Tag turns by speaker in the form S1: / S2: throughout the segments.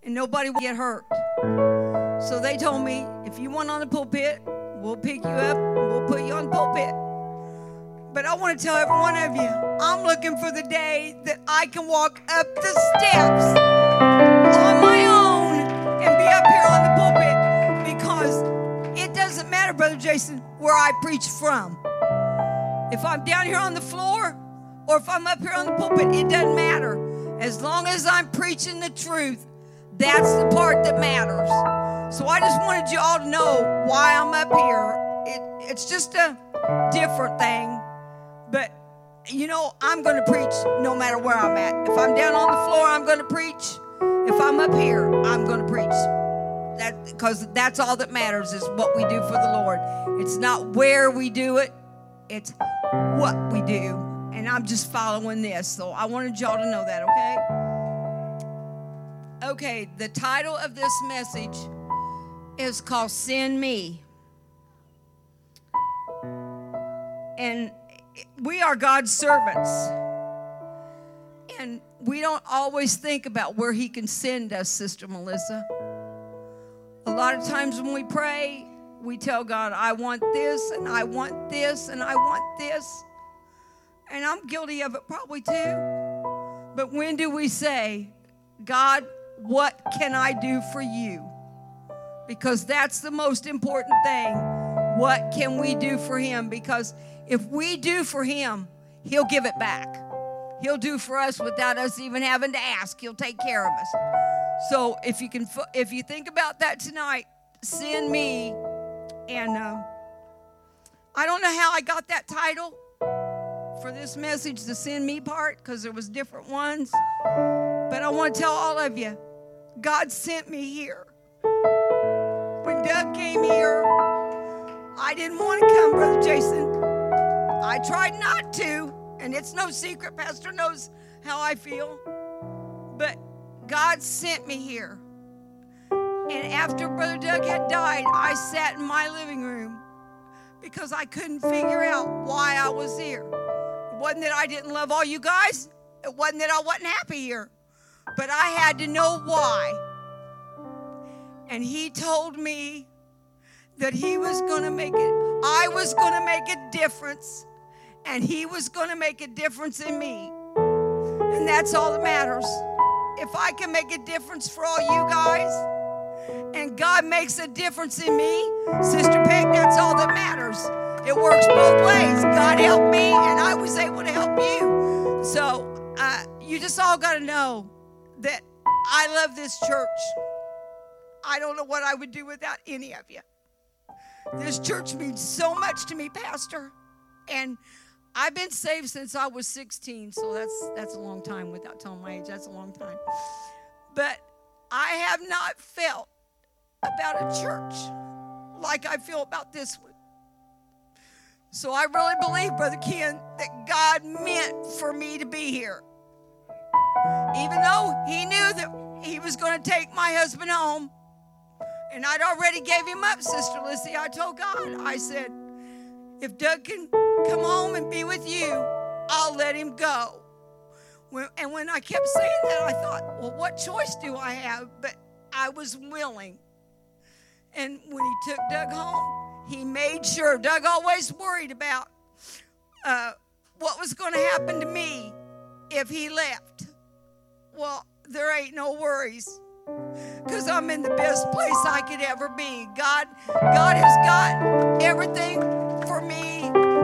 S1: and nobody will get hurt. So they told me, if you want on the pulpit, we'll pick you up and we'll put you on the pulpit. But I want to tell every one of you, I'm looking for the day that I can walk up the steps on my own and be up here on the pulpit, because it doesn't matter, Brother Jason, where I preach from. If I'm down here on the floor or if I'm up here on the pulpit, it doesn't matter. As long as I'm preaching the truth, that's the part that matters. So I just wanted you all to know why I'm up here. It's just a different thing. But, you know, I'm going to preach no matter where I'm at. If I'm down on the floor, I'm going to preach. If I'm up here, I'm going to preach. Because that's all that matters, is what we do for the Lord. It's not where we do it. It's what we do. And I'm just following this. So I wanted y'all to know that, okay? Okay, the title of this message is called Send Me. And we are God's servants. And we don't always think about where He can send us, Sister Melissa. A lot of times when we pray, we tell God, I want this, and I want this, and I want this. And I'm guilty of it probably too. But when do we say, God, what can I do for you? Because that's the most important thing. What can we do for Him? Because if we do for Him, He'll give it back. He'll do for us without us even having to ask. He'll take care of us. So if you think about that tonight, send me. And I don't know how I got that title for this message, the Send Me part, because there was different ones. But I want to tell all of you, God sent me here. When Doug came here, I didn't want to come, Brother Jason. I tried not to, and it's no secret. Pastor knows how I feel. But God sent me here. And after Brother Doug had died, I sat in my living room because I couldn't figure out why I was here. It wasn't that I didn't love all you guys. It wasn't that I wasn't happy here. But I had to know why. And He told me that He was going to make it. I was going to make a difference. And He was going to make a difference in me. And that's all that matters. If I can make a difference for all you guys, and God makes a difference in me, Sister Peg, that's all that matters. It works both ways. God helped me, and I was able to help you. So you just all got to know that I love this church. I don't know what I would do without any of you. This church means so much to me, Pastor. And I've been saved since I was 16, so that's a long time. Without telling my age, that's a long time. But I have not felt about a church like I feel about this one. So I really believe, Brother Ken, that God meant for me to be here. Even though He knew that He was going to take my husband home, and I'd already gave him up, Sister Lissy. I told God, I said, if Doug can come home and be with you, I'll let him go. And when I kept saying that, I thought, well, what choice do I have? But I was willing. And when He took Doug home, He made sure. Doug always worried about what was going to happen to me if he left. Well, there ain't no worries, because I'm in the best place I could ever be. God has got everything for me,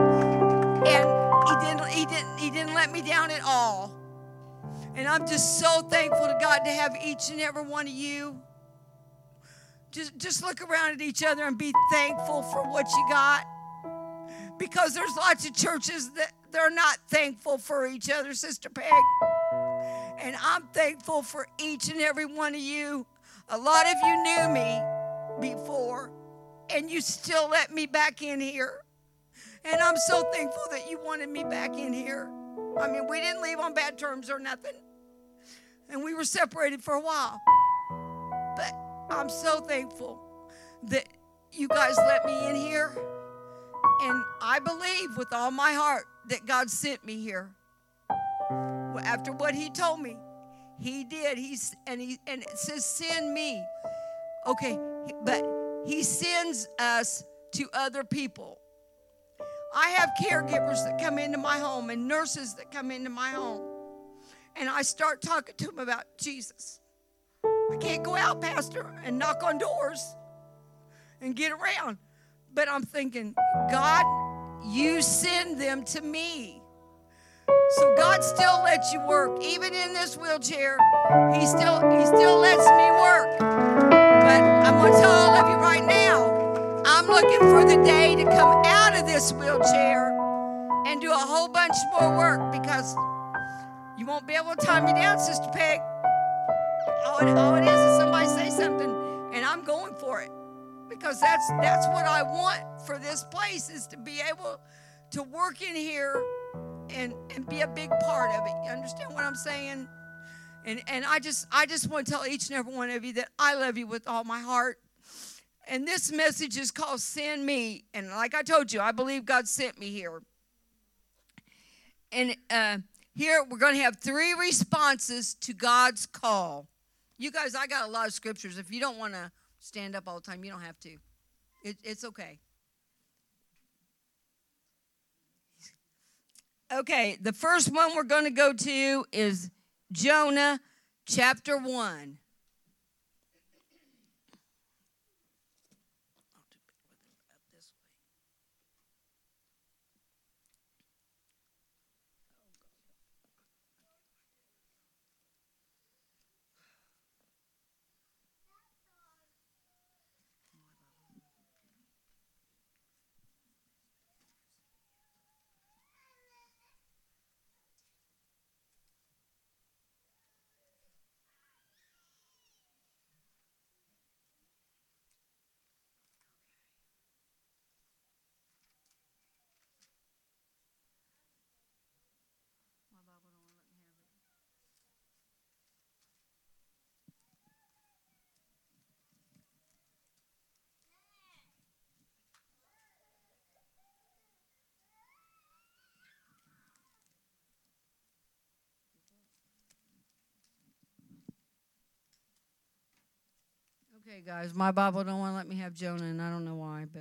S1: and He didn't let me down at all. And I'm just so thankful to God to have each and every one of you. Just look around at each other and be thankful for what you got. Because there's lots of churches that they're not thankful for each other, Sister Peg. And I'm thankful for each and every one of you. A lot of you knew me before, and you still let me back in here. And I'm so thankful that you wanted me back in here. I mean, we didn't leave on bad terms or nothing. And we were separated for a while. But I'm so thankful that you guys let me in here. And I believe with all my heart that God sent me here. After what He told me, He did. And it says, send me. Okay, but he sends us to other people. I have caregivers that come into my home and nurses that come into my home. And I start talking to them about Jesus. I can't go out, Pastor, and knock on doors and get around. But I'm thinking, God, you send them to me. So God still lets you work. Even in this wheelchair, He still lets me work. But I'm going to tell all of you right now, I'm looking for the day to come out of this wheelchair and do a whole bunch more work, because you won't be able to tie me down, Sister Peg. All it is somebody say something, and I'm going for it, because that's what I want for this place, is to be able to work in here and be a big part of it. You understand what I'm saying? And I just want to tell each and every one of you that I love you with all my heart. And this message is called Send Me. And like I told you, I believe God sent me here. And here we're going to have 3 responses to God's call. You guys, I got a lot of scriptures. If you don't want to stand up all the time, you don't have to. It's okay. Okay, the first one we're going to go to is Jonah chapter 1. Okay, guys, my Bible don't want to let me have Jonah, and I don't know why, but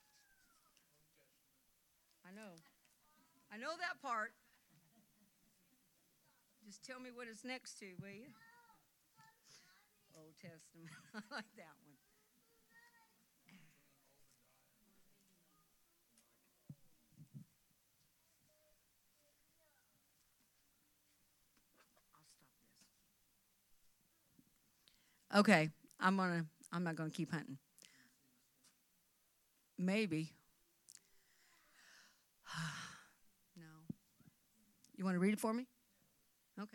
S1: I know that part. Just tell me what it's next to, will you? Old Testament. I like that one. I'll stop this. Okay. I'm not gonna keep hunting. Maybe. No. You want to read it for me? Okay.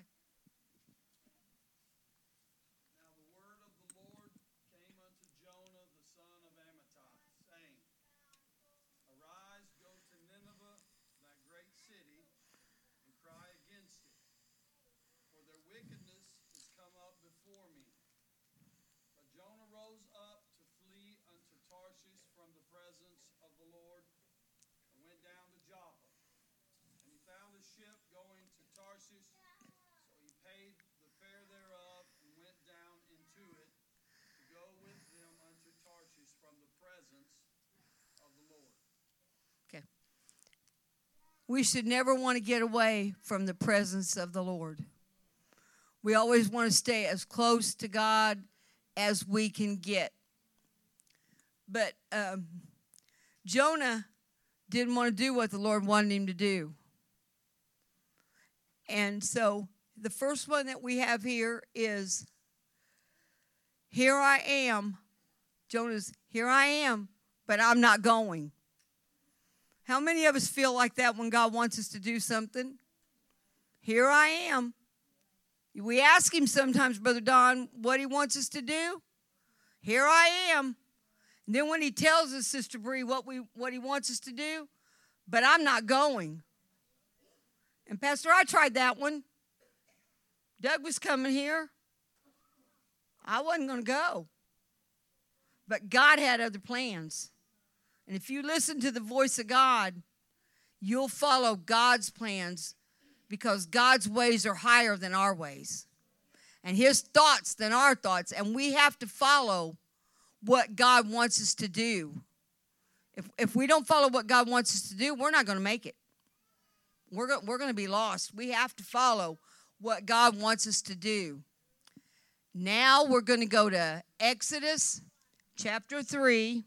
S2: Now the word of the Lord came unto Jonah the son of Amittai, saying, Arise, go to Nineveh, that great city, and cry against it, for their wickedness is come up before me. But Jonah rose up to flee unto Tarshish from the presence of the Lord, and went down to Joppa. And he found a ship going to Tarshish, so he paid the fare thereof, and went down into it, to go with them unto Tarshish from the presence of the Lord.
S1: Okay. We should never want to get away from the presence of the Lord. We always want to stay as close to God as we can get. But Jonah didn't want to do what the Lord wanted him to do. And so the first one that we have here is, here I am. Jonah's, here I am, but I'm not going. How many of us feel like that when God wants us to do something? Here I am. We ask him sometimes, Brother Don, what he wants us to do. Here I am. And then when he tells us, Sister Bree, what he wants us to do, but I'm not going. And Pastor, I tried that one. Doug was coming here. I wasn't going to go. But God had other plans. And if you listen to the voice of God, you'll follow God's plans, because God's ways are higher than our ways. and his thoughts than our thoughts. And we have to follow what God wants us to do. If we don't follow what God wants us to do, we're not going to make it. We're going to be lost. We have to follow what God wants us to do. Now we're going to go to Exodus chapter 3.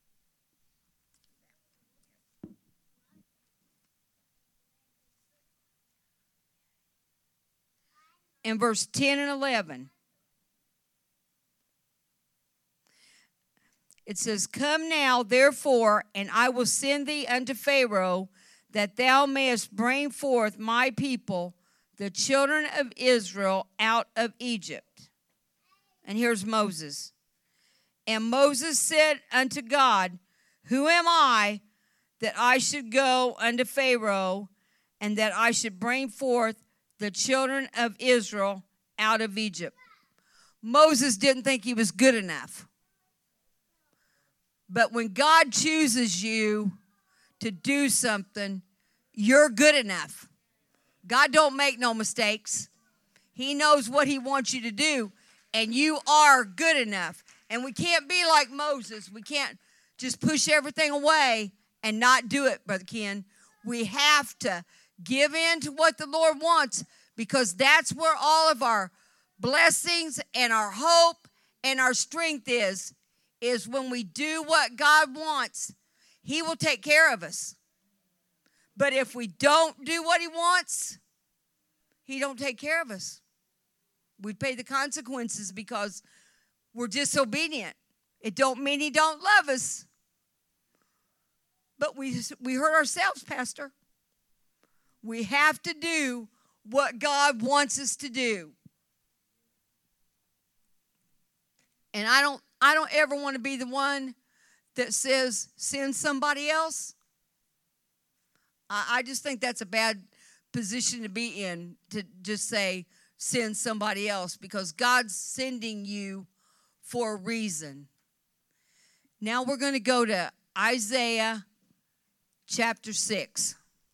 S1: In verse 10 and 11. It says, Come now, therefore, and I will send thee unto Pharaoh, that thou mayest bring forth my people, the children of Israel, out of Egypt. And here's Moses. And Moses said unto God, Who am I that I should go unto Pharaoh, and that I should bring forth the children of Israel out of Egypt? Moses didn't think he was good enough. But when God chooses you to do something, you're good enough. God don't make no mistakes. He knows what he wants you to do, and you are good enough. And we can't be like Moses. We can't just push everything away and not do it, Brother Ken. We have to give in to what the Lord wants, because that's where all of our blessings and our hope and our strength is when we do what God wants. He will take care of us. But if we don't do what he wants, he don't take care of us. We pay the consequences because we're disobedient. It don't mean he don't love us. But we hurt ourselves, Pastor. We have to do what God wants us to do. And I don't ever want to be the one that says, send somebody else. I just think that's a bad position to be in, to just say, send somebody else, because God's sending you for a reason. Now we're going to go to Isaiah chapter 6.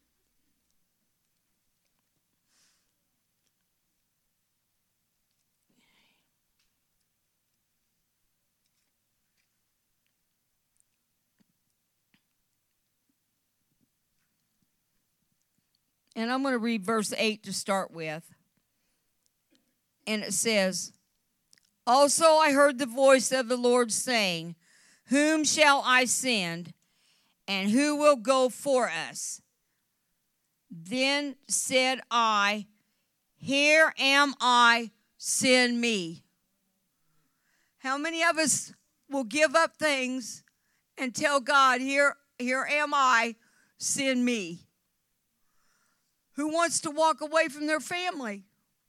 S1: And I'm going to read verse 8 to start with. And it says, Also I heard the voice of the Lord saying, Whom shall I send, and who will go for us? Then said I, Here am I, send me. How many of us will give up things and tell God, Here am I, send me? Who wants to walk away from their family?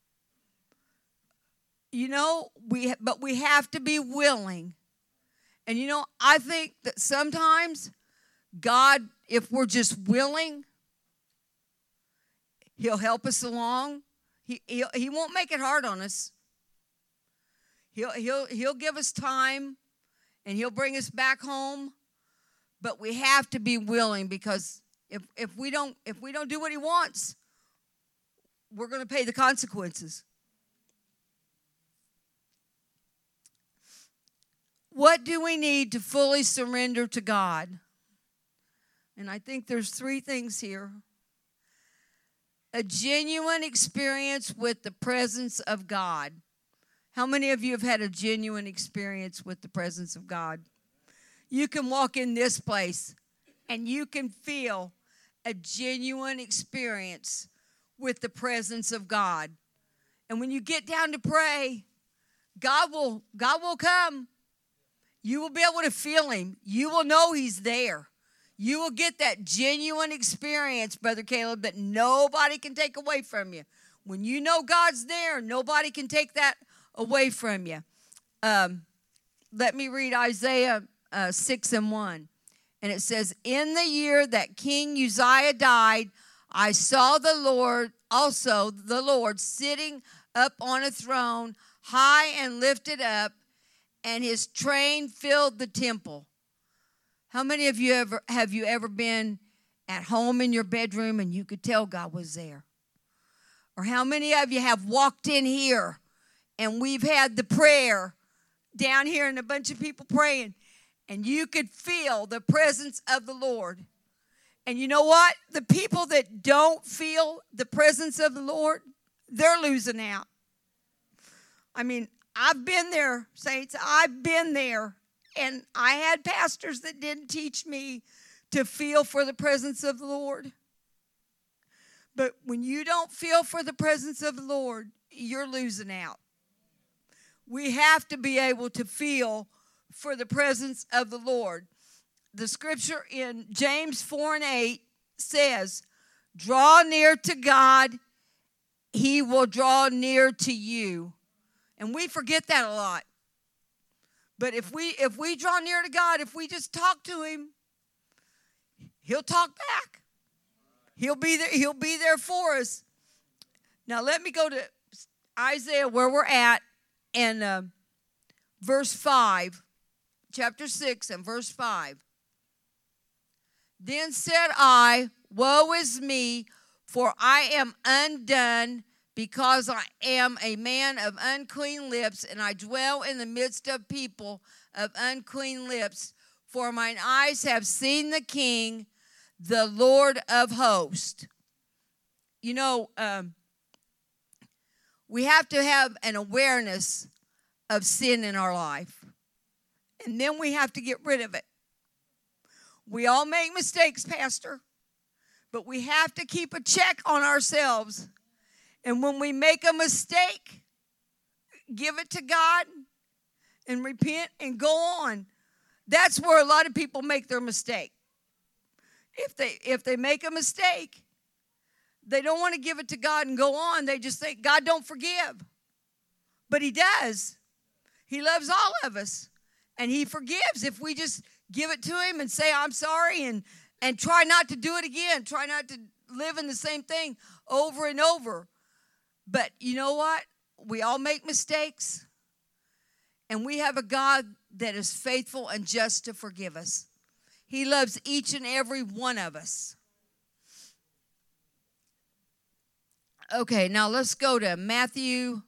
S1: You know, but we have to be willing. And you know, I think that sometimes God, if we're just willing, he'll help us along. He won't make it hard on us. He'll give us time, and he'll bring us back home. But we have to be willing, because if we don't do what he wants, we're going to pay the consequences. What do we need to fully surrender to God? And I think there's 3 things here. A genuine experience with the presence of God. How many of you have had a genuine experience with the presence of God? You can walk in this place and you can feel a genuine experience with the presence of God. And when you get down to pray, God will come. You will be able to feel him. You will know he's there. You will get that genuine experience, Brother Caleb, that nobody can take away from you. When you know God's there, nobody can take that away from you. Let me read Isaiah 6:1. And it says, In the year that King Uzziah died, I saw the Lord sitting up on a throne, high and lifted up, and his train filled the temple. How many of you have you ever been at home in your bedroom and you could tell God was there? Or how many of you have walked in here and we've had the prayer down here and a bunch of people praying, and you could feel the presence of the Lord. And you know what? The people that don't feel the presence of the Lord, they're losing out. I mean, I've been there, saints. I've been there. And I had pastors that didn't teach me to feel for the presence of the Lord. But when you don't feel for the presence of the Lord, you're losing out. We have to be able to feel for the presence of the Lord. The scripture in James 4:8 says, draw near to God, he will draw near to you. And we forget that a lot. But if we draw near to God, if we just talk to him, he'll talk back. He'll be there for us. Now let me go to Isaiah where we're at and verse 5, chapter 6 and verse 5. Then said I, woe is me, for I am undone, because I am a man of unclean lips, and I dwell in the midst of people of unclean lips. For mine eyes have seen the King, the Lord of hosts. You know, we have to have an awareness of sin in our life. And then we have to get rid of it. We all make mistakes, Pastor. But we have to keep a check on ourselves. And when we make a mistake, give it to God and repent and go on. That's where a lot of people make their mistake. If they make a mistake, they don't want to give it to God and go on. They just think, God don't forgive. But he does. He loves all of us. And he forgives if we just give it to him and say, I'm sorry, and try not to do it again. Try not to live in the same thing over and over. But you know what? We all make mistakes. And we have a God that is faithful and just to forgive us. He loves each and every one of us. Okay, now let's go to Matthew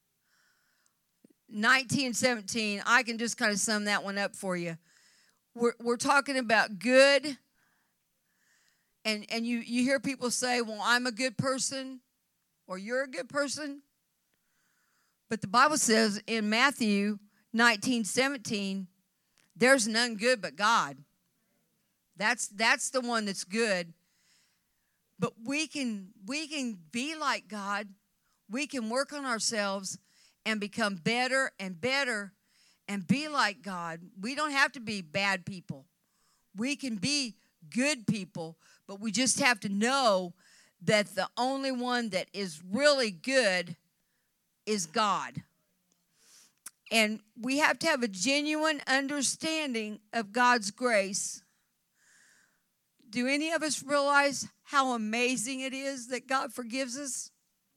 S1: 19:17. I can just kind of sum that one up for you. We're talking about good. And you hear people say, well, I'm a good person, or you're a good person. But the Bible says in Matthew 19:17, there's none good but God. That's the one that's good. But we can be like God. We can work on ourselves and become better and better and be like God. We don't have to be bad people. We can be good people, but we just have to know that the only one that is really good is God. And we have to have a genuine understanding of God's grace. Do any of us realize how amazing it is that God forgives us?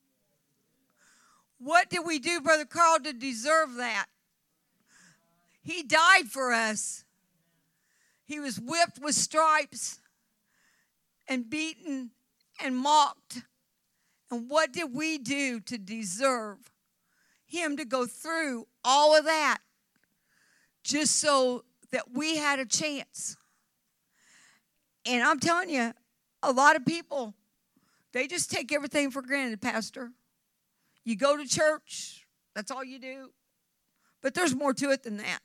S1: What did we do, Brother Carl, to deserve that? He died for us. He was whipped with stripes and beaten and mocked. And what did we do to deserve him to go through all of that just so that we had a chance? And I'm telling you, a lot of people, they just take everything for granted, Pastor. You go to church, that's all you do. But there's more to it than that.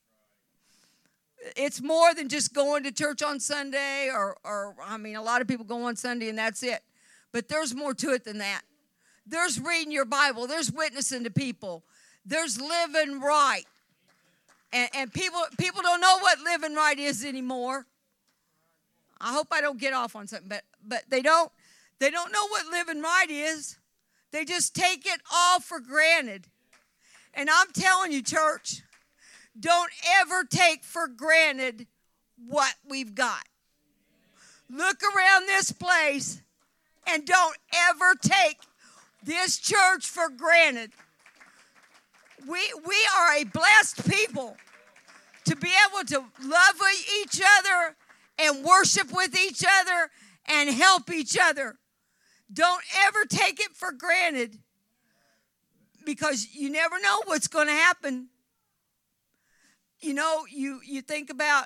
S1: It's more than just going to church on Sunday or a lot of people go on Sunday and that's it. But there's more to it than that. There's reading your Bible. There's witnessing to people. There's living right. And people don't know what living right is anymore. I hope I don't get off on something, but they don't know what living right is. They just take it all for granted. And I'm telling you, church, don't ever take for granted what we've got. Look around this place and don't ever take this church for granted. We are a blessed people to be able to love each other and worship with each other and help each other. Don't ever take it for granted. because you never know what's going to happen. You know, you think about,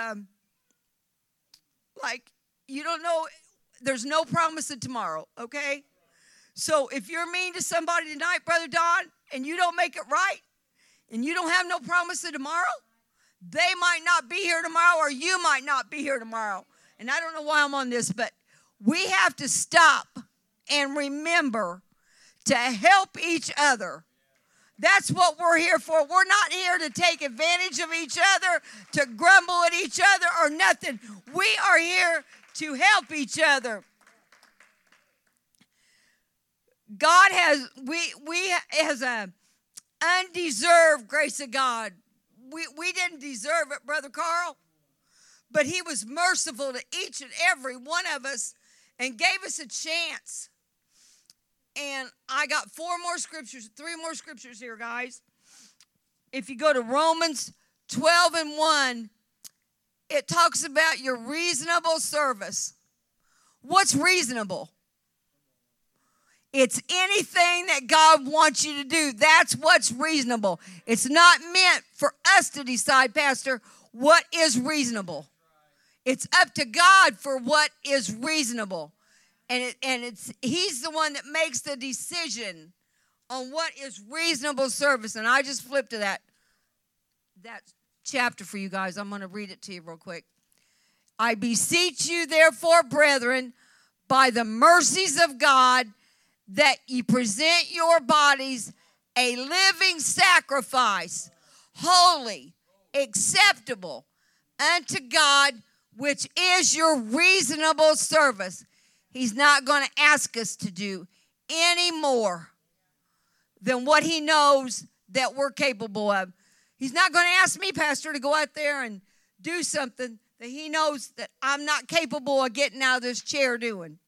S1: like, you don't know, there's no promise of tomorrow, okay? So if you're mean to somebody tonight, Brother Don, and you don't make it right, and you don't have no promise of tomorrow, they might not be here tomorrow, or you might not be here tomorrow. And I don't know why I'm on this, but we have to stop and remember to help each other. That's what we're here for. We're not here to take advantage of each other, to grumble at each other or nothing. We are here to help each other. God has, we as a undeserved grace of God. We didn't deserve it, Brother Carl, but he was merciful to each and every one of us and gave us a chance. And I got 3 more scriptures here, guys. If you go to Romans 12:1, it talks about your reasonable service. What's reasonable? It's anything that God wants you to do. That's what's reasonable. It's not meant for us to decide, Pastor, what is reasonable. It's up to God for what is reasonable. And he's the one that makes the decision on what is reasonable service. And I just flipped to that chapter for you guys. I'm going to read it to you real quick. I beseech you, therefore, brethren, by the mercies of God, that ye present your bodies a living sacrifice, holy, acceptable unto God, which is your reasonable service. He's not going to ask us to do any more than what he knows that we're capable of. He's not going to ask me, Pastor, to go out there and do something that he knows that I'm not capable of getting out of this chair doing.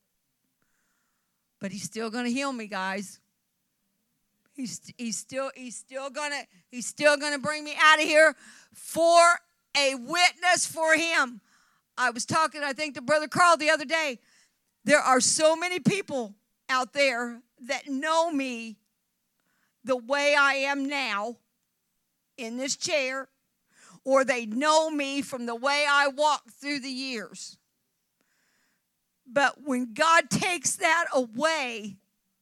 S1: But he's still going to heal me, guys. He's still gonna bring me out of here for a witness for him. I was talking, I think, to Brother Carl the other day. There are so many people out there that know me the way I am now in this chair, or they know me from the way I walk through the years. But when God takes that away,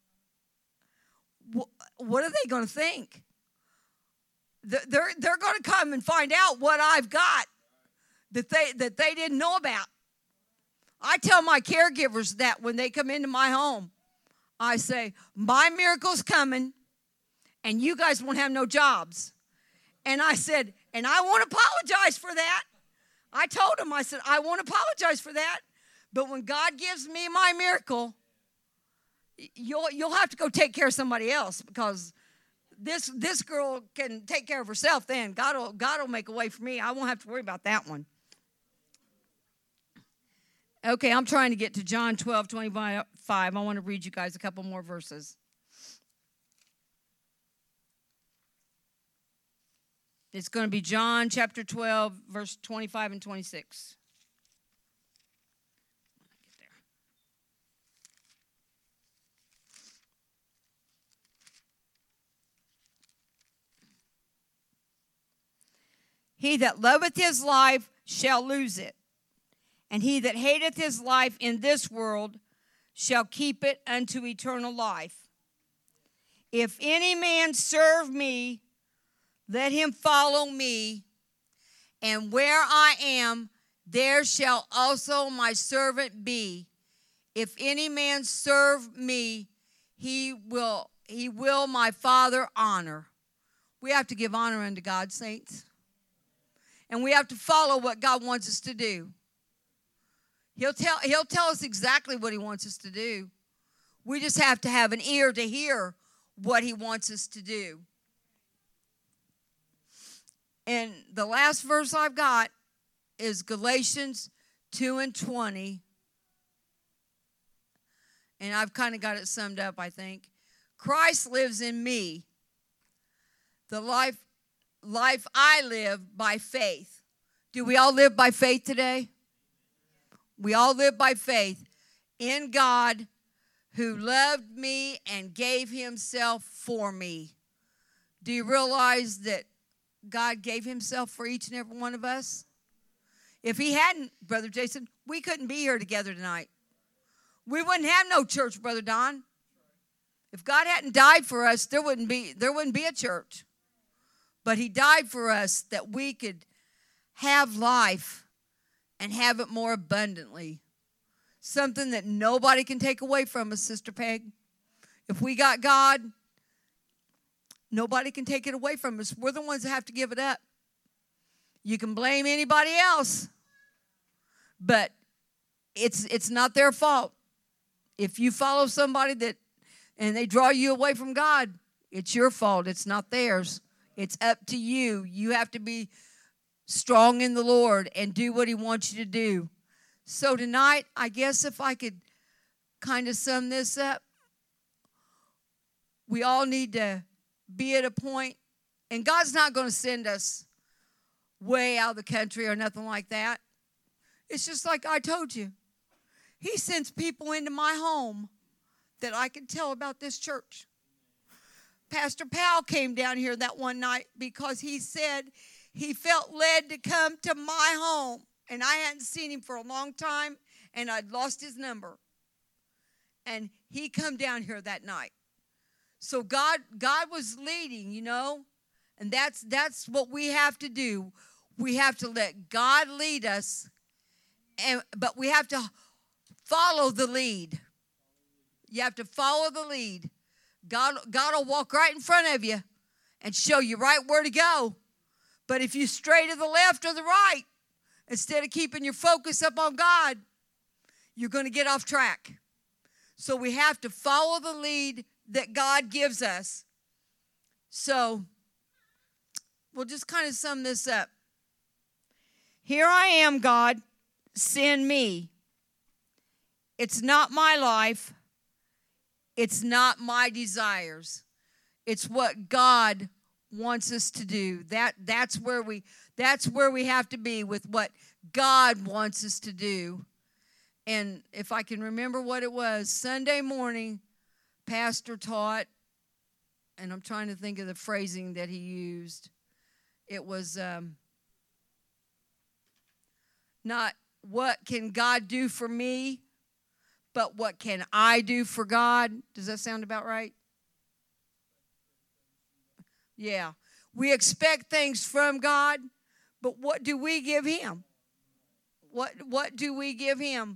S1: what are they going to think? They're going to come and find out what I've got that they didn't know about. I tell my caregivers that when they come into my home. I say, my miracle's coming, and you guys won't have no jobs. And I said, and I won't apologize for that. I told them, I said, I won't apologize for that. But when God gives me my miracle, you'll have to go take care of somebody else, because this girl can take care of herself then. God will make a way for me. I won't have to worry about that one. Okay, I'm trying to get to John 12:25. I want to read you guys a couple more verses. It's going to be John chapter 12, verse 25 and 26. He that loveth his life shall lose it, and he that hateth his life in this world shall keep it unto eternal life. If any man serve me, let him follow me, and where I am, there shall also my servant be. If any man serve me, he will my Father honor. We have to give honor unto God, saints. And we have to follow what God wants us to do. He'll tell us exactly what he wants us to do. We just have to have an ear to hear what he wants us to do. And the last verse I've got is Galatians 2:20. And I've kind of got it summed up, I think. Christ lives in me. The life I live by faith. Do we all live by faith today? We all live by faith in God, who loved me and gave himself for me. Do you realize that God gave himself for each and every one of us? If he hadn't, Brother Jason, we couldn't be here together tonight. We wouldn't have no church, Brother Don. If God hadn't died for us, there wouldn't be a church. But he died for us that we could have life and have it more abundantly. Something that nobody can take away from us, Sister Peg. If we got God, nobody can take it away from us. We're the ones that have to give it up. You can blame anybody else, but it's not their fault. If you follow somebody and they draw you away from God, it's your fault. It's not theirs. It's up to you. You have to be strong in the Lord and do what he wants you to do. So tonight, I guess if I could kind of sum this up, we all need to be at a point, and God's not going to send us way out of the country or nothing like that. It's just like I told you. He sends people into my home that I can tell about this church. Pastor Powell came down here that one night because he said he felt led to come to my home. And I hadn't seen him for a long time, and I'd lost his number. And he come down here that night. So God was leading, you know. And that's what we have to do. We have to let God lead us, but we have to follow the lead. You have to follow the lead. God will walk right in front of you and show you right where to go. But if you stray to the left or the right, instead of keeping your focus up on God, you're going to get off track. So we have to follow the lead that God gives us. So we'll just kind of sum this up. Here I am, God, send me. It's not my life. It's not my desires. It's what God wants us to do. That's where we have to be, with what God wants us to do. And if I can remember what it was, Sunday morning, Pastor taught, and I'm trying to think of the phrasing that he used. It was not what can God do for me, but what can I do for God. Does that sound about right? Yeah. We expect things from God, but what do we give him? What do we give him?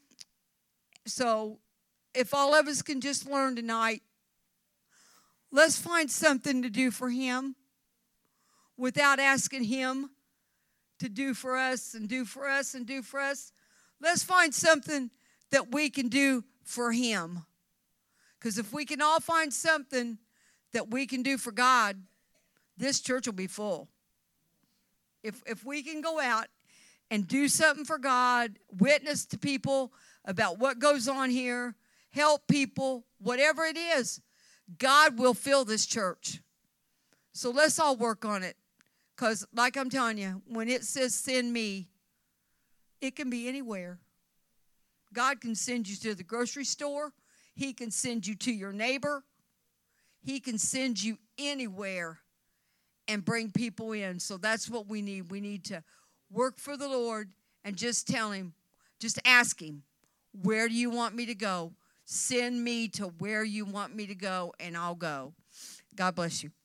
S1: So if all of us can just learn tonight, let's find something to do for him without asking him to do for us and do for us and do for us. Let's find something that we can do for him. Because if we can all find something that we can do for God, this church will be full. If we can go out and do something for God, witness to people about what goes on here, help people, whatever it is, God will fill this church. So let's all work on it. Because like I'm telling you, when it says send me, it can be anywhere. God can send you to the grocery store. He can send you to your neighbor. He can send you anywhere and bring people in. So that's what we need. We need to work for the Lord and just tell him, just ask him, where do you want me to go? Send me to where you want me to go, and I'll go. God bless you.